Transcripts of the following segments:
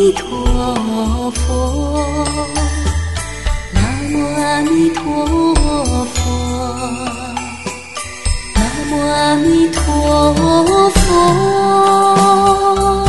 弥陀佛，南无阿弥陀佛，南无阿弥陀佛。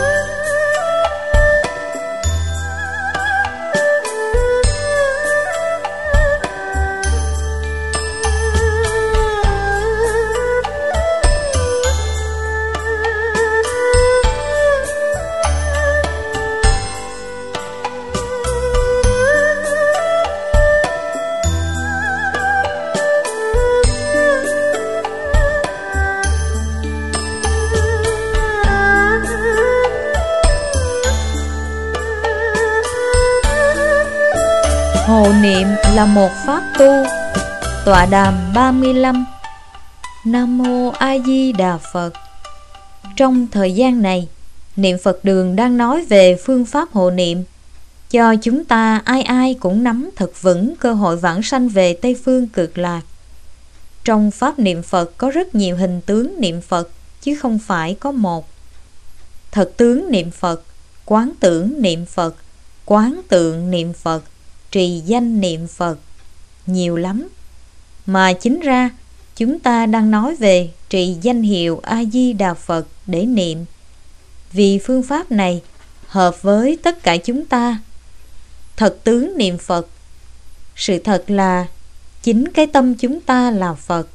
Hộ niệm là một pháp tu. Tọa đàm 35. Nam Mô A Di Đà Phật. Trong thời gian này, Niệm Phật Đường đang nói về phương pháp hộ niệm, cho chúng ta ai ai cũng nắm thật vững cơ hội vãng sanh về Tây Phương Cực Lạc. Trong pháp niệm Phật có rất nhiều hình tướng niệm Phật, chứ không phải có một. Thật tướng niệm Phật, quán tưởng niệm Phật, quán tượng niệm Phật, trì danh niệm Phật, nhiều lắm. Mà chính ra chúng ta đang nói về trì danh hiệu A-di-đà Phật để niệm, vì phương pháp này hợp với tất cả chúng ta. Thật tướng niệm Phật, sự thật là chính cái tâm chúng ta là Phật.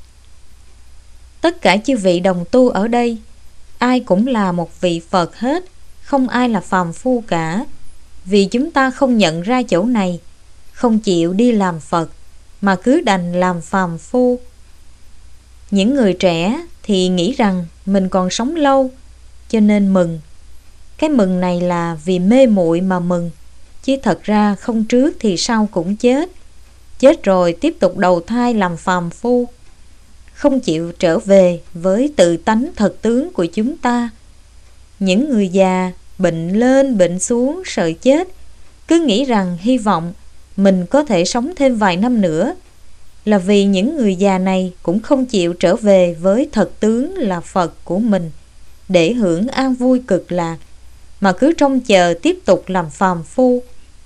Tất cả chư vị đồng tu ở đây, ai cũng là một vị Phật hết, không ai là phàm phu cả. Vì chúng ta không nhận ra chỗ này, không chịu đi làm Phật, mà cứ đành làm phàm phu. Những người trẻ thì nghĩ rằng mình còn sống lâu, cho nên mừng. Cái mừng này là vì mê muội mà mừng, chứ thật ra không trước thì sau cũng chết. Chết rồi tiếp tục đầu thai làm phàm phu, không chịu trở về với tự tánh thật tướng của chúng ta. Những người già bệnh lên bệnh xuống sợ chết, cứ nghĩ rằng hy vọng mình có thể sống thêm vài năm nữa, là vì những người già này cũng không chịu trở về với thật tướng là Phật của mình để hưởng an vui cực lạc, mà cứ trông chờ tiếp tục làm phàm phu.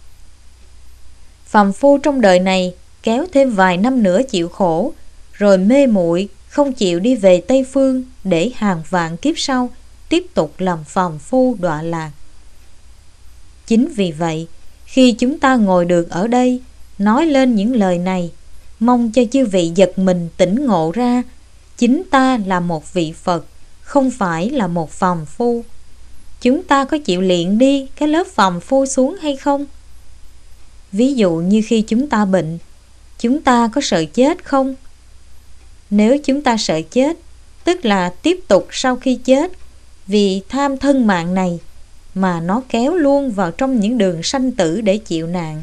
Phàm phu trong đời này kéo thêm vài năm nữa chịu khổ, rồi mê muội không chịu đi về Tây Phương để hàng vạn kiếp sau tiếp tục làm phàm phu đọa lạc. Chính vì vậy, khi chúng ta ngồi được ở đây nói lên những lời này, mong cho chư vị giật mình tỉnh ngộ ra, chính ta là một vị Phật, không phải là một phàm phu. Chúng ta có chịu luyện đi cái lớp phàm phu xuống hay không? Ví dụ như khi chúng ta bệnh, chúng ta có sợ chết không? Nếu chúng ta sợ chết, tức là tiếp tục sau khi chết, vì tham thân mạng này mà nó kéo luôn vào trong những đường sanh tử để chịu nạn.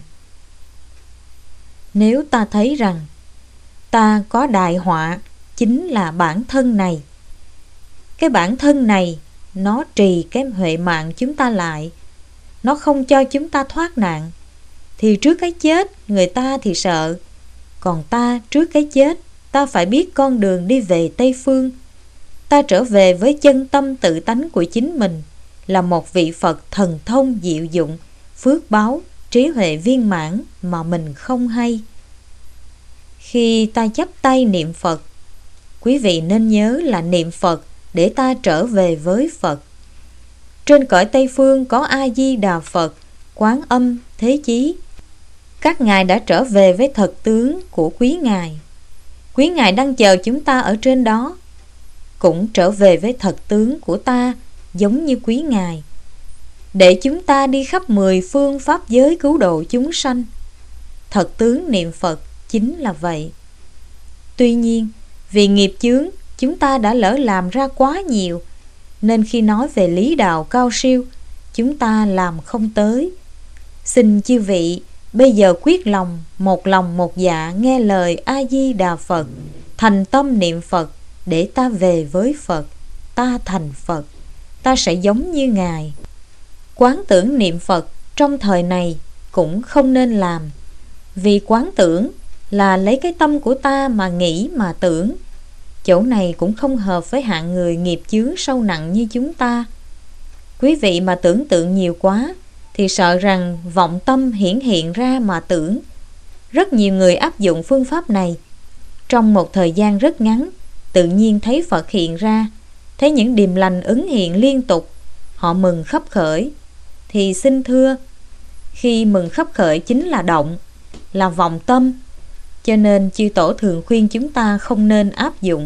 Nếu ta thấy rằng ta có đại họa chính là bản thân này, cái bản thân này nó trì cái huệ mạng chúng ta lại, nó không cho chúng ta thoát nạn, thì trước cái chết người ta thì sợ, còn ta trước cái chết ta phải biết con đường đi về Tây Phương. Ta trở về với chân tâm tự tánh của chính mình, là một vị Phật thần thông diệu dụng, phước báo, trí huệ viên mãn mà mình không hay. Khi ta chắp tay niệm Phật, quý vị nên nhớ là niệm Phật để ta trở về với Phật. Trên cõi Tây Phương có A-di-đà Phật, Quán Âm, Thế Chí. Các ngài đã trở về với thật tướng của quý ngài. Quý ngài đang chờ chúng ta ở trên đó, cũng trở về với thật tướng của ta giống như quý ngài, để chúng ta đi khắp 10 phương pháp giới cứu độ chúng sanh. Thật tướng niệm Phật chính là vậy. Tuy nhiên, vì nghiệp chướng chúng ta đã lỡ làm ra quá nhiều, nên khi nói về lý đạo cao siêu, chúng ta làm không tới. Xin chư vị bây giờ quyết lòng một dạ nghe lời A-di-đà Phật, thành tâm niệm Phật để ta về với Phật, ta thành Phật, ta sẽ giống như ngài. Quán tưởng niệm Phật trong thời này cũng không nên làm, vì quán tưởng là lấy cái tâm của ta mà nghĩ mà tưởng. Chỗ này cũng không hợp với hạng người nghiệp chướng sâu nặng như chúng ta. Quý vị mà tưởng tượng nhiều quá thì sợ rằng vọng tâm hiển hiện ra mà tưởng. Rất nhiều người áp dụng phương pháp này. Trong một thời gian rất ngắn, tự nhiên thấy Phật hiện ra, thấy những điềm lành ứng hiện liên tục. Họ mừng khấp khởi. Thì xin thưa, khi mừng khấp khởi chính là động, là vọng tâm. Cho nên chư tổ thường khuyên chúng ta không nên áp dụng.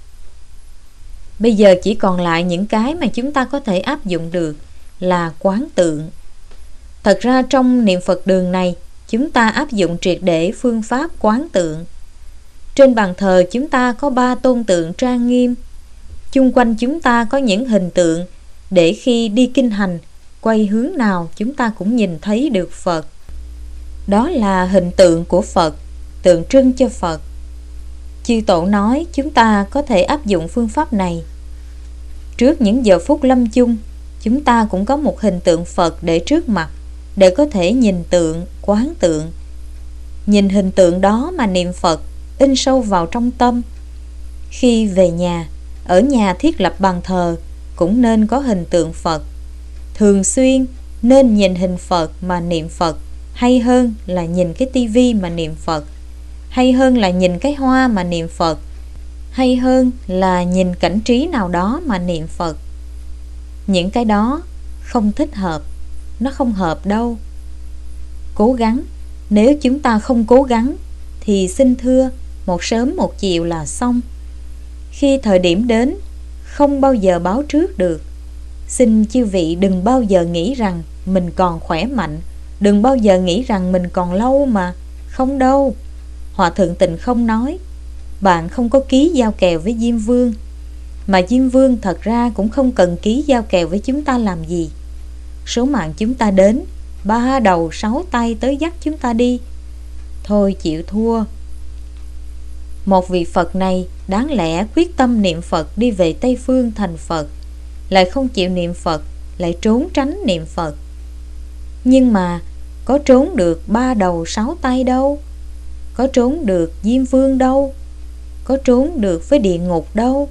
Bây giờ chỉ còn lại những cái mà chúng ta có thể áp dụng được là quán tượng. Thật ra trong niệm Phật đường này, chúng ta áp dụng triệt để phương pháp quán tượng. Trên bàn thờ chúng ta có 3 tôn tượng trang nghiêm. Chung quanh chúng ta có những hình tượng để khi đi kinh hành, quay hướng nào chúng ta cũng nhìn thấy được Phật. Đó là hình tượng của Phật, tượng trưng cho Phật. Chư tổ nói chúng ta có thể áp dụng phương pháp này. Trước những giờ phút lâm chung, chúng ta cũng có một hình tượng Phật để trước mặt, để có thể nhìn tượng, quán tượng. Nhìn hình tượng đó mà niệm Phật, in sâu vào trong tâm. Khi về nhà, ở nhà thiết lập bàn thờ cũng nên có hình tượng Phật. Thường xuyên nên nhìn hình Phật mà niệm Phật, hay hơn là nhìn cái tivi mà niệm Phật, hay hơn là nhìn cái hoa mà niệm Phật, hay hơn là nhìn cảnh trí nào đó mà niệm Phật. Những cái đó không thích hợp, nó không hợp đâu. Cố gắng, nếu chúng ta không cố gắng thì xin thưa, một sớm một chiều là xong. Khi thời điểm đến, không bao giờ báo trước được. Xin chư vị đừng bao giờ nghĩ rằng mình còn khỏe mạnh, đừng bao giờ nghĩ rằng mình còn lâu mà. Không đâu. Hòa Thượng Tịnh Không nói bạn không có ký giao kèo với Diêm Vương, mà Diêm Vương thật ra cũng không cần ký giao kèo với chúng ta làm gì. Số mạng chúng ta đến, 3 đầu 6 tay tới dắt chúng ta đi. Thôi chịu thua. Một vị Phật này đáng lẽ quyết tâm niệm Phật đi về Tây Phương thành Phật, lại không chịu niệm Phật, lại trốn tránh niệm Phật. Nhưng mà có trốn được 3 đầu 6 tay đâu, có trốn được Diêm Vương đâu, có trốn được với địa ngục đâu.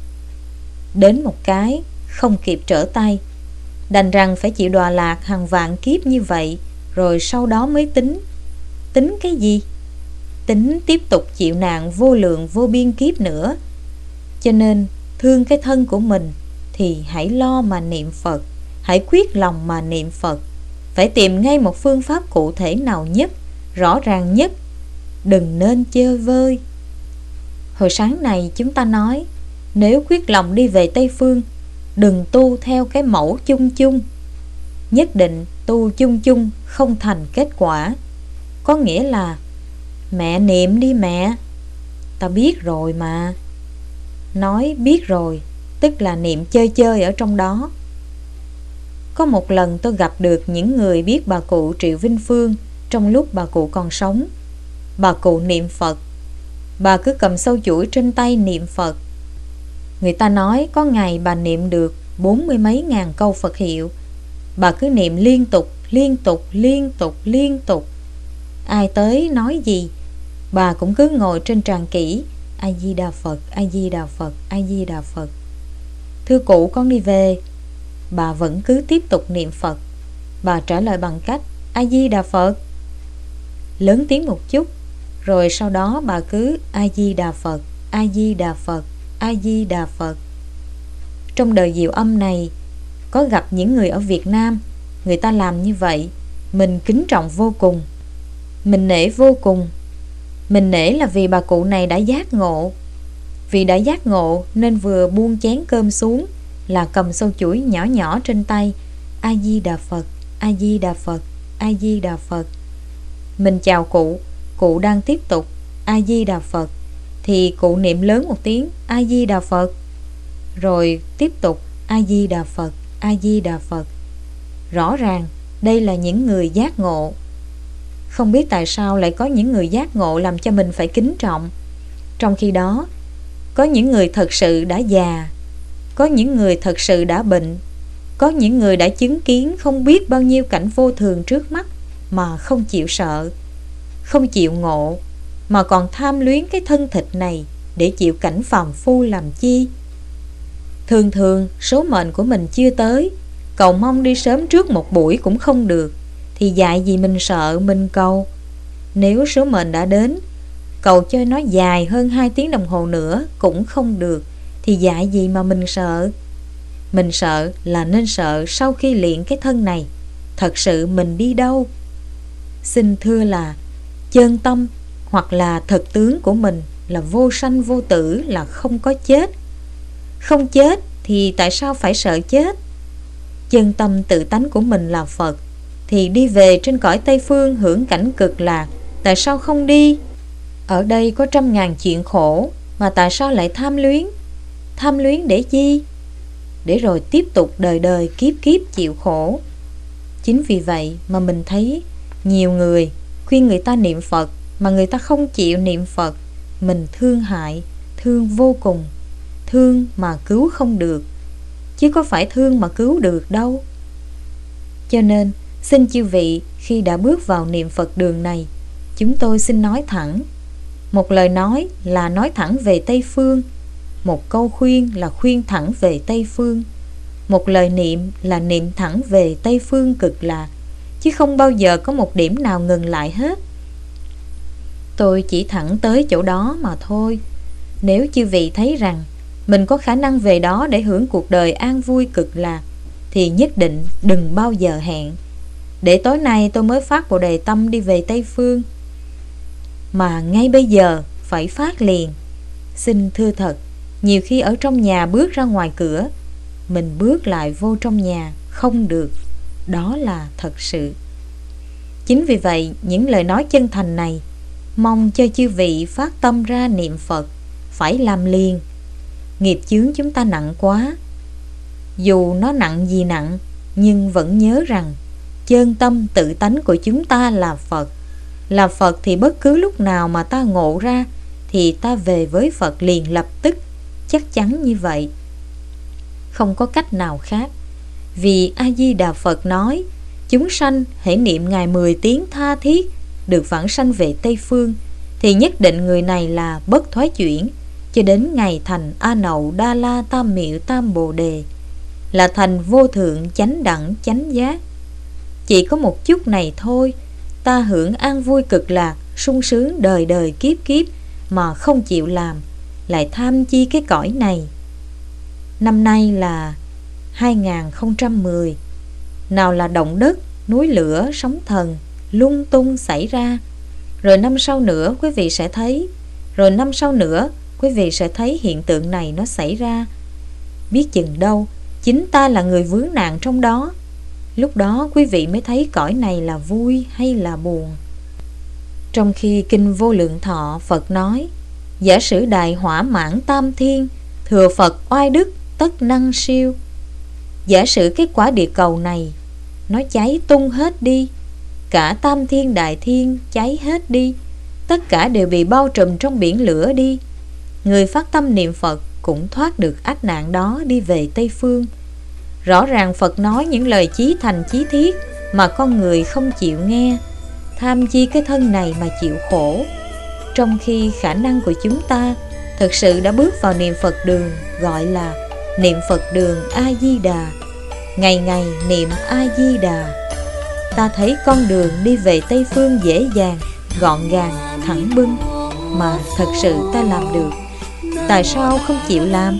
Đến một cái không kịp trở tay, đành rằng phải chịu đọa lạc hàng vạn kiếp như vậy, rồi sau đó mới tính. Tính cái gì? Tính tiếp tục chịu nạn vô lượng vô biên kiếp nữa. Cho nên thương cái thân của mình thì hãy lo mà niệm Phật, hãy quyết lòng mà niệm Phật. Phải tìm ngay một phương pháp cụ thể nào nhất, rõ ràng nhất, đừng nên chơi vơi. Hồi sáng này chúng ta nói, nếu quyết lòng đi về Tây Phương, đừng tu theo cái mẫu chung chung. Nhất định tu chung chung không thành kết quả. Có nghĩa là mẹ niệm đi mẹ, ta biết rồi mà. Nói biết rồi tức là niệm chơi chơi ở trong đó. Có một lần tôi gặp được những người biết bà cụ Triệu Vinh Phương trong lúc bà cụ còn sống. Bà cụ niệm Phật, bà cứ cầm sâu chuỗi trên tay niệm Phật. Người ta nói có ngày bà niệm được 40 mấy ngàn câu Phật hiệu. Bà cứ niệm liên tục, liên tục, liên tục, liên tục. Ai tới nói gì, bà cũng cứ ngồi trên tràng kỹ, A Di Đà Phật, A Di Đà Phật, A Di Đà Phật. Thưa cụ, con đi về. Bà vẫn cứ tiếp tục niệm Phật. Bà trả lời bằng cách A Di Đà Phật, lớn tiếng một chút, rồi sau đó bà cứ A Di Đà Phật, A Di Đà Phật, A Di Đà Phật. Trong đời diệu âm này có gặp những người ở Việt Nam, người ta làm như vậy, mình kính trọng vô cùng, mình nể vô cùng. Mình nể là vì bà cụ này đã giác ngộ. Vì đã giác ngộ nên vừa buông chén cơm xuống là cầm sâu chuỗi nhỏ nhỏ trên tay, A Di Đà Phật, A Di Đà Phật, A Di Đà Phật. Mình chào cụ, cụ đang tiếp tục A Di Đà Phật, thì cụ niệm lớn một tiếng A Di Đà Phật, rồi tiếp tục A Di Đà Phật, A Di Đà Phật. Rõ ràng đây là những người giác ngộ. Không biết tại sao lại có những người giác ngộ làm cho mình phải kính trọng. Trong khi đó có những người thật sự đã già, có những người thật sự đã bệnh, có những người đã chứng kiến không biết bao nhiêu cảnh vô thường trước mắt mà không chịu sợ, không chịu ngộ, mà còn tham luyến cái thân thịt này để chịu cảnh phàm phu làm chi. Thường thường số mệnh của mình chưa tới, Cầu mong đi sớm trước một buổi cũng không được, thì dại gì mình sợ mình cầu. Nếu số mệnh đã đến, cầu cho nó dài hơn 2 tiếng đồng hồ nữa cũng không được, thì dại gì mà mình sợ. Mình sợ là nên sợ sau khi luyện cái thân này, thật sự mình đi đâu? Xin thưa là chân tâm hoặc là thực tướng của mình là vô sanh vô tử, là không có chết. Không chết thì tại sao phải sợ chết? Chân tâm tự tánh của mình là Phật, thì đi về trên cõi Tây Phương hưởng cảnh cực lạc, tại sao không đi? Ở đây có 100.000 chuyện khổ, mà tại sao lại tham luyến? Tham luyến để chi? Để rồi tiếp tục đời đời kiếp kiếp chịu khổ. Chính vì vậy mà mình thấy nhiều người khuyên người ta niệm Phật mà người ta không chịu niệm Phật. Mình thương hại, thương vô cùng. Thương mà cứu không được, chứ có phải thương mà cứu được đâu. Cho nên xin chư vị, khi đã bước vào niệm Phật đường này, chúng tôi xin nói thẳng. Một lời nói là nói thẳng về Tây Phương, một câu khuyên là khuyên thẳng về Tây Phương, một lời niệm là niệm thẳng về Tây Phương cực lạc, chứ không bao giờ có một điểm nào ngừng lại hết. Tôi chỉ thẳng tới chỗ đó mà thôi. Nếu chư vị thấy rằng mình có khả năng về đó để hưởng cuộc đời an vui cực lạc, thì nhất định đừng bao giờ hẹn. Để tối nay tôi mới phát Bồ Đề tâm đi về Tây Phương, mà ngay bây giờ phải phát liền. Xin thưa thật, nhiều khi ở trong nhà bước ra ngoài cửa, mình bước lại vô trong nhà không được. Đó là thật sự. Chính vì vậy, những lời nói chân thành này mong cho chư vị phát tâm ra niệm Phật, phải làm liền. Nghiệp chướng chúng ta nặng quá. Dù nó nặng gì nặng, nhưng vẫn nhớ rằng chân tâm tự tánh của chúng ta là Phật. Là Phật thì bất cứ lúc nào mà ta ngộ ra, thì ta về với Phật liền lập tức. Chắc chắn như vậy, không có cách nào khác. Vì A-di-đà Phật nói, chúng sanh hãy niệm Ngài 10 tiếng tha thiết, được vãng sanh về Tây Phương, thì nhất định người này là bất thoái chuyển, cho đến ngày thành A Nậu Đa La Tam Miệu Tam Bồ Đề, là thành vô thượng chánh đẳng chánh giác. Chỉ có một chút này thôi, ta hưởng an vui cực lạc, sung sướng đời đời kiếp kiếp, mà không chịu làm, lại tham chi cái cõi này. Năm nay là 2010. Nào là động đất, núi lửa, sóng thần lung tung xảy ra. Rồi năm sau nữa quý vị sẽ thấy, rồi năm sau nữa quý vị sẽ thấy hiện tượng này nó xảy ra. Biết chừng đâu chính ta là người vướng nạn trong đó. Lúc đó quý vị mới thấy cõi này là vui hay là buồn. Trong khi Kinh Vô Lượng Thọ, Phật nói, giả sử đại hỏa mãn tam thiên, thừa Phật oai đức tất năng siêu. Giả sử cái quả địa cầu này nó cháy tung hết đi, cả tam thiên đại thiên cháy hết đi, tất cả đều bị bao trùm trong biển lửa đi, người phát tâm niệm Phật cũng thoát được ách nạn đó, đi về Tây Phương. Rõ ràng Phật nói những lời chí thành chí thiết mà con người không chịu nghe, tham chi cái thân này mà chịu khổ. Trong khi khả năng của chúng ta thực sự đã bước vào niệm Phật đường, gọi là niệm Phật đường A-di-đà, ngày ngày niệm A-di-đà. Ta thấy con đường đi về Tây Phương dễ dàng, gọn gàng, thẳng bưng, mà thật sự ta làm được. Tại sao không chịu làm?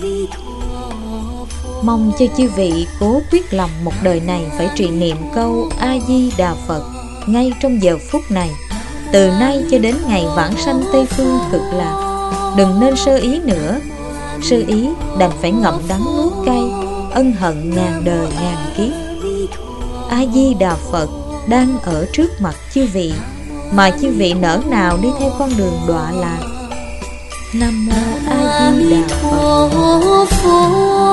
Mong cho chư vị cố quyết lòng một đời này phải trì niệm câu A-di-đà Phật ngay trong giờ phút này, từ nay cho đến ngày vãng sanh Tây Phương cực lạc. Đừng nên sơ ý nữa. Sơ ý đành phải ngậm đắng nuốt cay, ân hận ngàn đời ngàn kiếp. A-di-đà Phật đang ở trước mặt chư vị, mà chư vị nỡ nào đi theo con đường đọa lạc. Nam mô A Di Đà Phật.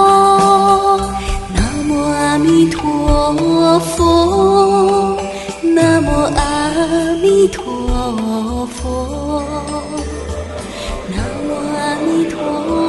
Nam mô A Di Đà Phật. Nam mô A Di Đà Phật. Nam mô A Di Đà Phật.